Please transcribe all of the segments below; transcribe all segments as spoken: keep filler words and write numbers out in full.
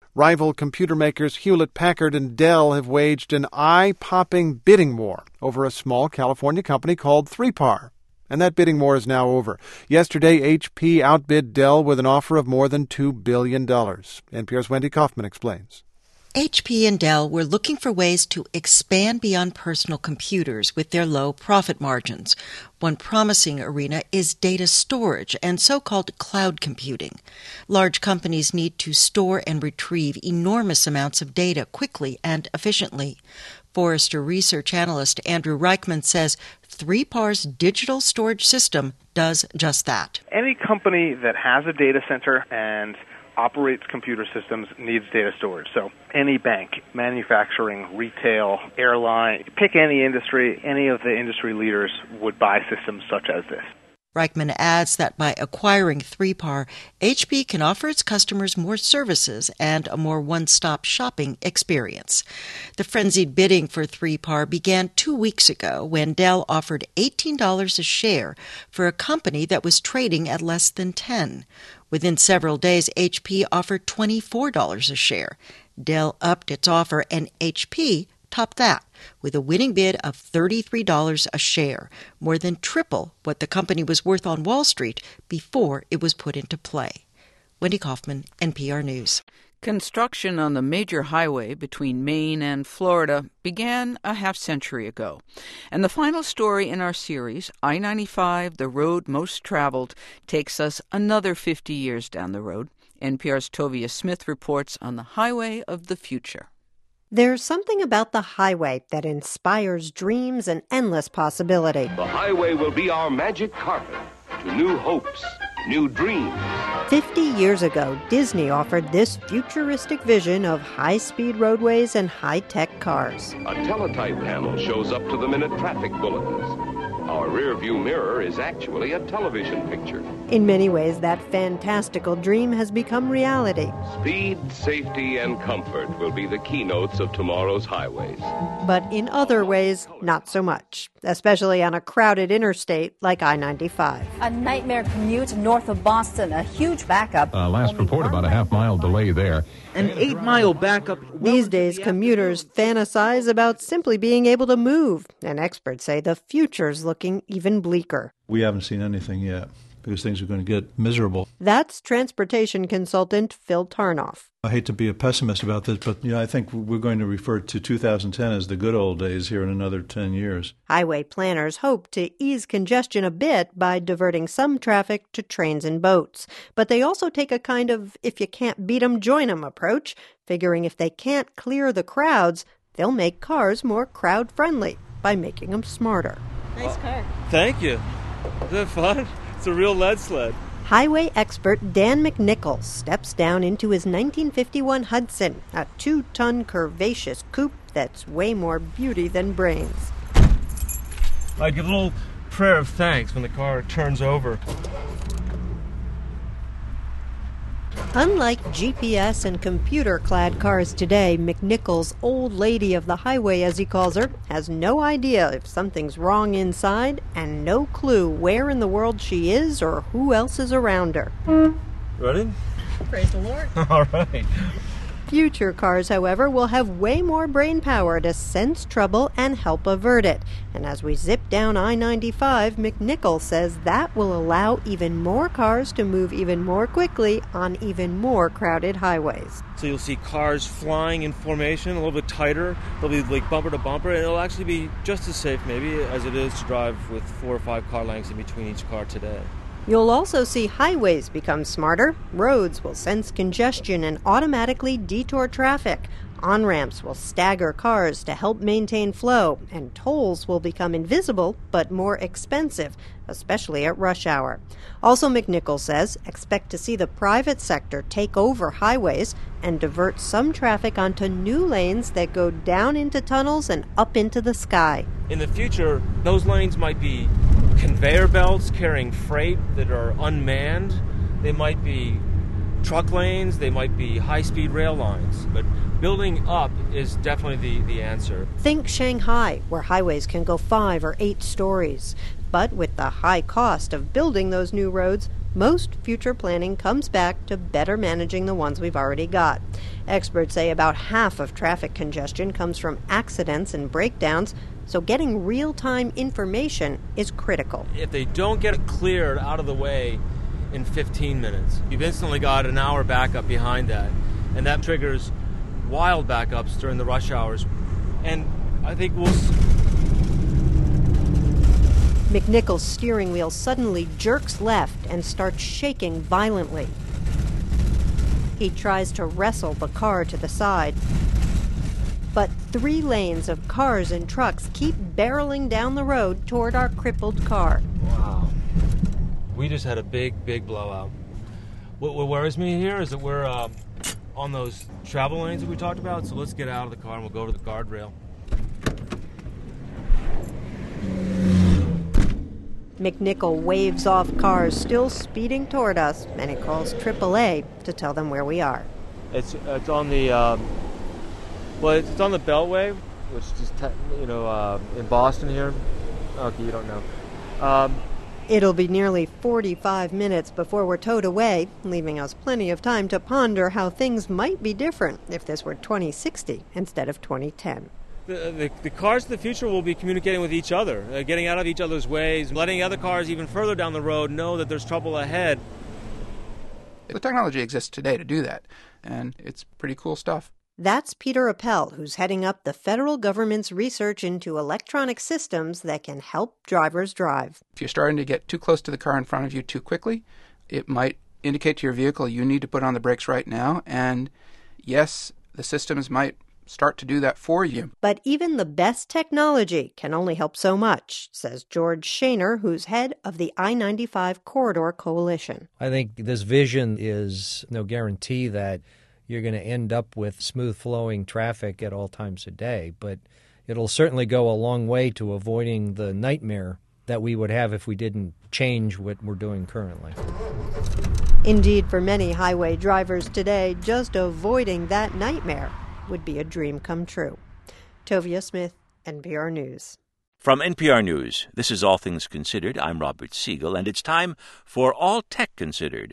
Rival computer makers Hewlett-Packard and Dell have waged an eye-popping bidding war over a small California company called three par. And that bidding war is now over. Yesterday, H P outbid Dell with an offer of more than two billion dollars. N P R's Wendy Kaufman explains. H P and Dell were looking for ways to expand beyond personal computers with their low profit margins. One promising arena is data storage and so-called cloud computing. Large companies need to store and retrieve enormous amounts of data quickly and efficiently. Forrester research analyst Andrew Reichman says three par's digital storage system does just that. Any company that has a data center and operates computer systems needs data storage. So any bank, manufacturing, retail, airline, pick any industry, any of the industry leaders would buy systems such as this. Reichman adds that by acquiring three par, H P can offer its customers more services and a more one-stop shopping experience. The frenzied bidding for three par began two weeks ago when Dell offered eighteen dollars a share for a company that was trading at less than ten dollars. Within several days, H P offered twenty-four dollars a share. Dell upped its offer, and H P topped that with a winning bid of thirty-three dollars a share, more than triple what the company was worth on Wall Street before it was put into play. Wendy Kaufman, N P R News. Construction on the major highway between Maine and Florida began a half-century ago. And the final story in our series, I ninety-five, the road most traveled, takes us another fifty years down the road. N P R's Tovia Smith reports on the highway of the future. There's something about the highway that inspires dreams and endless possibility. The highway will be our magic carpet to new hopes, new dreams. Fifty years ago, Disney offered this futuristic vision of high-speed roadways and high-tech cars. A teletype panel shows up to the minute traffic bulletins. Our rear-view mirror is actually a television picture. In many ways, that fantastical dream has become reality. Speed, safety, and comfort will be the keynotes of tomorrow's highways. But in other ways, not so much, especially on a crowded interstate like I ninety-five. A nightmare commute north of Boston, a huge backup. Uh, last report, about a half-mile delay there. An eight-mile backup. These days, commuters fantasize about simply being able to move, and experts say the future's looking even bleaker. We haven't seen anything yet, because things are going to get miserable. That's transportation consultant Phil Tarnoff. I hate to be a pessimist about this, but yeah, I think we're going to refer to two thousand ten as the good old days here in another ten years. Highway planners hope to ease congestion a bit by diverting some traffic to trains and boats. But they also take a kind of if you can't beat 'em, join 'em approach, figuring if they can't clear the crowds, they'll make cars more crowd-friendly by making them smarter. Nice car. Thank you. Isn't that fun? It's a real lead sled. Highway expert Dan McNichols steps down into his nineteen fifty-one Hudson, a two-ton curvaceous coupe that's way more beauty than brains. Like a little prayer of thanks when the car turns over. Unlike G P S and computer-clad cars today, McNichols' old lady of the highway, as he calls her, has no idea if something's wrong inside and no clue where in the world she is or who else is around her. Ready? Praise the Lord. All right. Future cars, however, will have way more brain power to sense trouble and help avert it. And as we zip down I ninety-five, McNichols says that will allow even more cars to move even more quickly on even more crowded highways. So you'll see cars flying in formation, a little bit tighter. They'll be like bumper to bumper, and it'll actually be just as safe maybe as it is to drive with four or five car lengths in between each car today. You'll also see highways become smarter. Roads will sense congestion and automatically detour traffic. On-ramps will stagger cars to help maintain flow, and tolls will become invisible but more expensive, especially at rush hour. Also, McNichols says, expect to see the private sector take over highways and divert some traffic onto new lanes that go down into tunnels and up into the sky. In the future, those lanes might be conveyor belts carrying freight that are unmanned. They might be truck lanes, they might be high-speed rail lines, but building up is definitely the, the answer. Think Shanghai, where highways can go five or eight stories. But with the high cost of building those new roads, Most future planning comes back to better managing the ones we've already got. Experts say about half of traffic congestion comes from accidents and breakdowns, so getting real-time information is critical. If they don't get it cleared out of the way in fifteen minutes, you've instantly got an hour backup behind that, and that triggers wild backups during the rush hours. And I think we'll... McNichol's steering wheel suddenly jerks left and starts shaking violently. He tries to wrestle the car to the side. But three lanes of cars and trucks keep barreling down the road toward our crippled car. Wow. We just had a big, big blowout. What, what worries me here is that we're uh, on those travel lanes that we talked about, so let's get out of the car and we'll go to the guardrail. McNichol waves off cars still speeding toward us, and he calls triple A to tell them where we are. It's it's on the um, well, it's on the Beltway, which is you know uh, in Boston here. Okay, you don't know. Um, It'll be nearly forty-five minutes before we're towed away, leaving us plenty of time to ponder how things might be different if this were twenty sixty instead of twenty ten. The, the, the cars of the future will be communicating with each other, uh, getting out of each other's ways, letting other cars even further down the road know that there's trouble ahead. The technology exists today to do that, and it's pretty cool stuff. That's Peter Appel, who's heading up the federal government's research into electronic systems that can help drivers drive. If you're starting to get too close to the car in front of you too quickly, it might indicate to your vehicle you need to put on the brakes right now, and yes, the systems might start to do that for you. But even the best technology can only help so much, says George Shaner, who's head of the I ninety-five Corridor Coalition. I think this vision is no guarantee that you're going to end up with smooth-flowing traffic at all times of day, but it'll certainly go a long way to avoiding the nightmare that we would have if we didn't change what we're doing currently. Indeed, for many highway drivers today, just avoiding that nightmare would be a dream come true. Tovia Smith, N P R News. From N P R News, this is All Things Considered. I'm Robert Siegel, and it's time for All Tech Considered.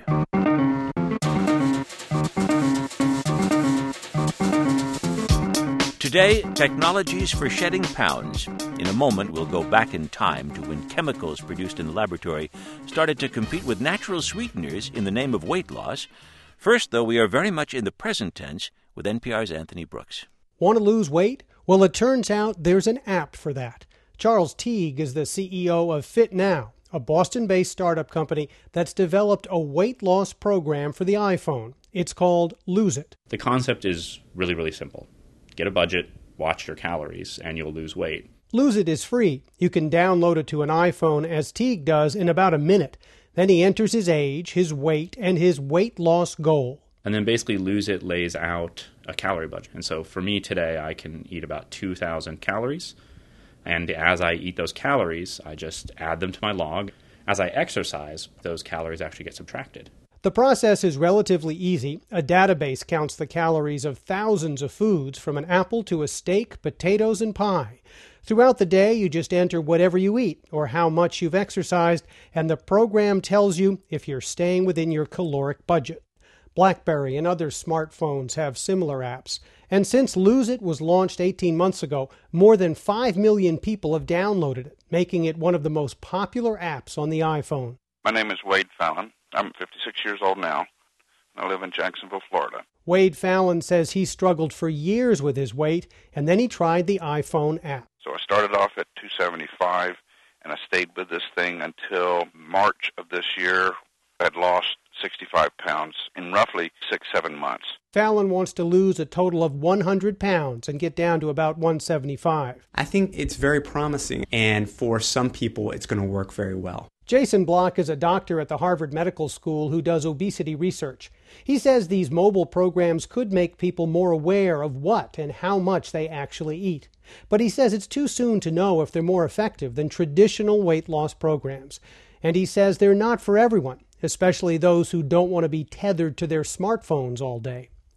Today, technologies for shedding pounds. In a moment, we'll go back in time to when chemicals produced in the laboratory started to compete with natural sweeteners in the name of weight loss. First, though, we are very much in the present tense with N P R's Anthony Brooks. Want to lose weight? Well, it turns out there's an app for that. Charles Teague is the C E O of FitNow, a Boston-based startup company that's developed a weight loss program for the iPhone. It's called Lose It. The concept is really, really simple. Get a budget, watch your calories, and you'll lose weight. Lose It is free. You can download it to an iPhone, as Teague does, in about a minute. Then he enters his age, his weight, and his weight loss goal. And then basically Lose It lays out a calorie budget. And so for me today, I can eat about two thousand calories. And as I eat those calories, I just add them to my log. As I exercise, those calories actually get subtracted. The process is relatively easy. A database counts the calories of thousands of foods, from an apple to a steak, potatoes, and pie. Throughout the day, you just enter whatever you eat or how much you've exercised, and the program tells you if you're staying within your caloric budget. BlackBerry and other smartphones have similar apps. And since Lose It was launched eighteen months ago, more than five million people have downloaded it, making it one of the most popular apps on the iPhone. My name is Wade Fallon. I'm fifty-six years old now. I live in Jacksonville, Florida. Wade Fallon says he struggled for years with his weight, and then he tried the iPhone app. So I started off at two seventy-five, and I stayed with this thing until March of this year. I had lost sixty-five pounds in roughly six, seven months. Fallon wants to lose a total of one hundred pounds and get down to about one seventy-five. I think it's very promising, and for some people, it's going to work very well. Jason Block is a doctor at the Harvard Medical School who does obesity research. He says these mobile programs could make people more aware of what and how much they actually eat. But he says it's too soon to know if they're more effective than traditional weight loss programs. And he says they're not for everyone, especially those who don't want to be tethered to their smartphones all day.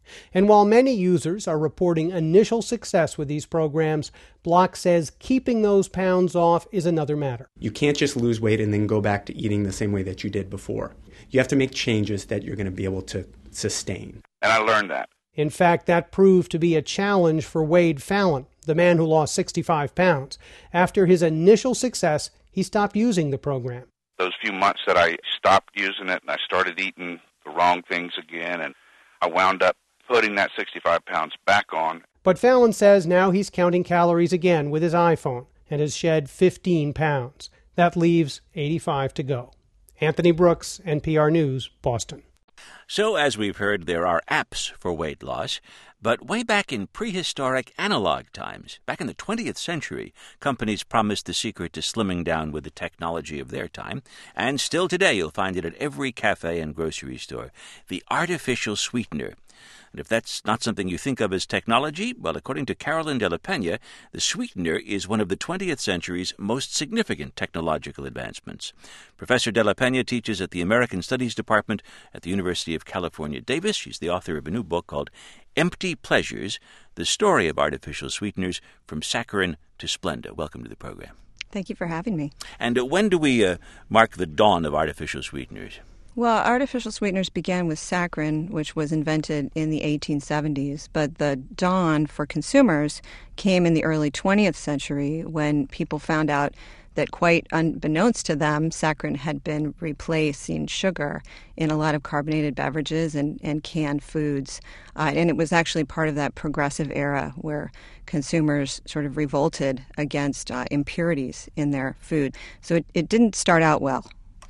And while many users are reporting initial success with these programs, Block says keeping those pounds off is another matter. You can't just lose weight and then go back to eating the same way that you did before. You have to make changes that you're going to be able to sustain. And I learned that. In fact, that proved to be a challenge for Wade Fallon, the man who lost sixty-five pounds. After his initial success, he stopped using the program. Those few months that I stopped using it and I started eating the wrong things again, and I wound up putting that sixty-five pounds back on. But Fallon says now he's counting calories again with his iPhone and has shed fifteen pounds. That leaves eighty-five to go. Anthony Brooks, N P R News, Boston. So, as we've heard, there are apps for weight loss, but way back in prehistoric analog times, back in the twentieth century, companies promised the secret to slimming down with the technology of their time, and still today you'll find it at every cafe and grocery store, the artificial sweetener. And if that's not something you think of as technology, well, according to Carolyn de la Pena, the sweetener is one of the twentieth century's most significant technological advancements. Professor de la Pena teaches at the American Studies Department at the University of California, Davis. She's the author of a new book called Empty Pleasures, The Story of Artificial Sweeteners from Saccharin to Splenda. Welcome to the program. Thank you for having me. And uh, when do we uh, mark the dawn of artificial sweeteners? Well, artificial sweeteners began with saccharin, which was invented in the eighteen seventies, but the dawn for consumers came in the early twentieth century when people found out that, quite unbeknownst to them, saccharin had been replacing sugar in a lot of carbonated beverages and, and canned foods. Uh, and it was actually part of that progressive era where consumers sort of revolted against uh, impurities in their food. So it, it didn't start out well.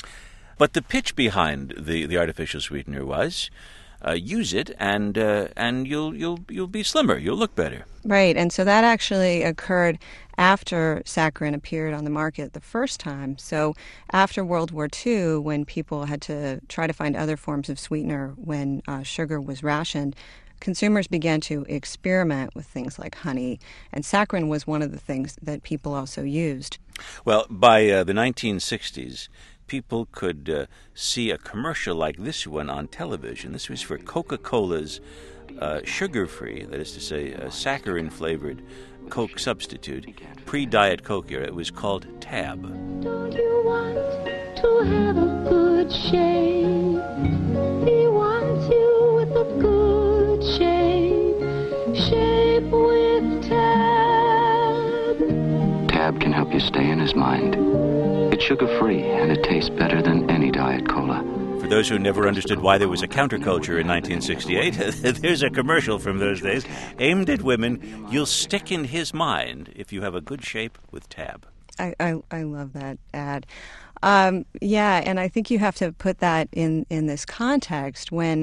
But the pitch behind the, the artificial sweetener was uh, use it and uh, and you'll you'll you'll be slimmer, you'll look better. Right, and so that actually occurred after saccharin appeared on the market the first time. So after World War Two, when people had to try to find other forms of sweetener when uh, sugar was rationed, consumers began to experiment with things like honey, and saccharin was one of the things that people also used. Well, by uh, the nineteen sixties, people could uh, see a commercial like this one on television. This was for Coca-Cola's uh, sugar-free, that is to say, uh, saccharin-flavored Coke substitute, pre-Diet Coke era. It was called Tab. Don't you want to have a good shave? He wants you with a good shave. Shape with Tab. Tab can help you stay in his mind. It's sugar-free, and it tastes better than any Diet Cola. For those who never understood why there was a counterculture in nineteen sixty-eight, there's a commercial from those days aimed at women. You'll stick in his mind if you have a good shape with Tab. I, I, I love that ad. Um, yeah, and I think you have to put that in, in this context when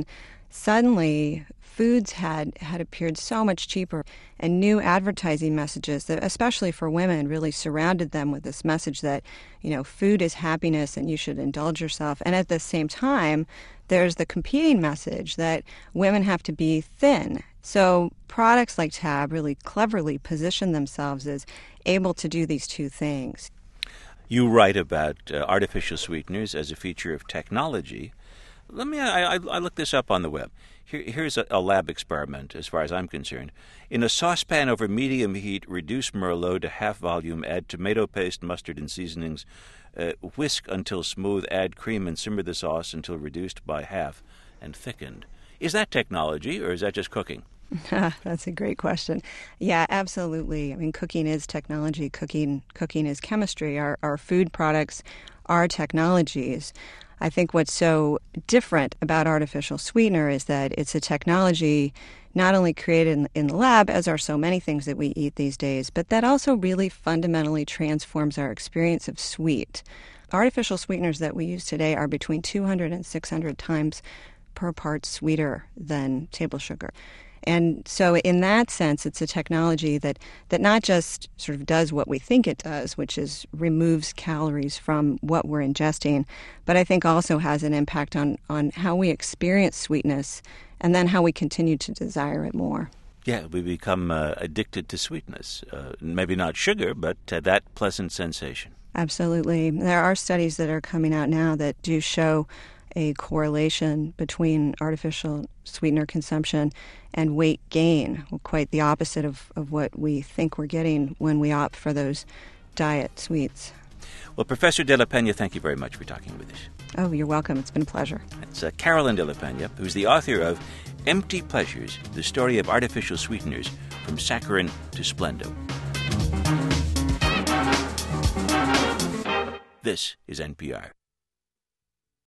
suddenly foods had, had appeared so much cheaper, and new advertising messages that, especially for women, really surrounded them with this message that, you know, food is happiness and you should indulge yourself. And at the same time, there's the competing message that women have to be thin. So products like Tab really cleverly position themselves as able to do these two things. You write about uh, artificial sweeteners as a feature of technology. Let me, I, I, I looked this up on the web. Here, here's a, a lab experiment, as far as I'm concerned. In a saucepan over medium heat, reduce Merlot to half volume, add tomato paste, mustard, and seasonings. Uh, whisk until smooth, add cream, and simmer the sauce until reduced by half and thickened. Is that technology, or is that just cooking? That's a great question. Yeah, absolutely. I mean, cooking is technology. Cooking, cooking is chemistry. Our, our food products are technologies. I think what's so different about artificial sweetener is that it's a technology not only created in, in the lab, as are so many things that we eat these days, but that also really fundamentally transforms our experience of sweet. Artificial sweeteners that we use today are between two hundred and six hundred times per part sweeter than table sugar. And so in that sense, it's a technology that, that not just sort of does what we think it does, which is removes calories from what we're ingesting, but I think also has an impact on, on how we experience sweetness and then how we continue to desire it more. Yeah, we become uh, addicted to sweetness. Uh, maybe not sugar, but uh, that pleasant sensation. Absolutely. There are studies that are coming out now that do show a correlation between artificial sweetener consumption and weight gain, quite the opposite of, of what we think we're getting when we opt for those diet sweets. Well, Professor De La Pena, thank you very much for talking with us. Oh, you're welcome. It's been a pleasure. It's uh, Carolyn De La Pena, who's the author of Empty Pleasures, the story of artificial sweeteners from saccharin to splendo. This is N P R.